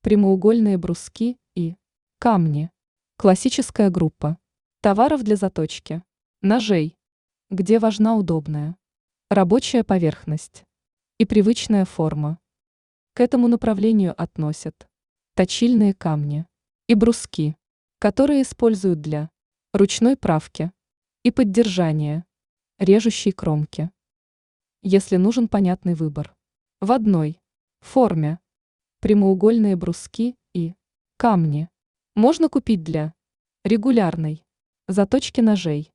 прямоугольные бруски и камни. Классическая группа товаров для заточки, ножей, где важна удобная рабочая поверхность и привычная форма. К этому направлению относят точильные камни и бруски, которые используют для ручной правки и поддержания режущей кромки. Если нужен понятный выбор, в одной форме прямоугольные бруски и камни можно купить для регулярной заточки ножей.